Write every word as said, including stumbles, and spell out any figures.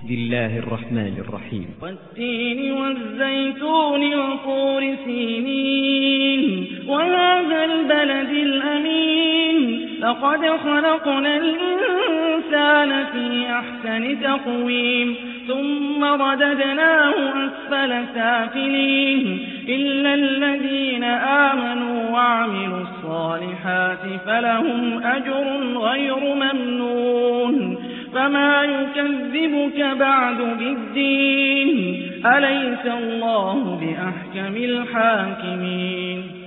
بسم الله الرحمن الرحيم والتين والزيتون وطور سينين وهذا البلد الأمين لقد خلقنا الإنسان في أحسن تقويم ثم رددناه أسفل سافلين إلا الذين آمنوا وعملوا الصالحات فلهم أجر غير ممنون فما يكذبك بعد بالدين أليس الله بأحكم الحاكمين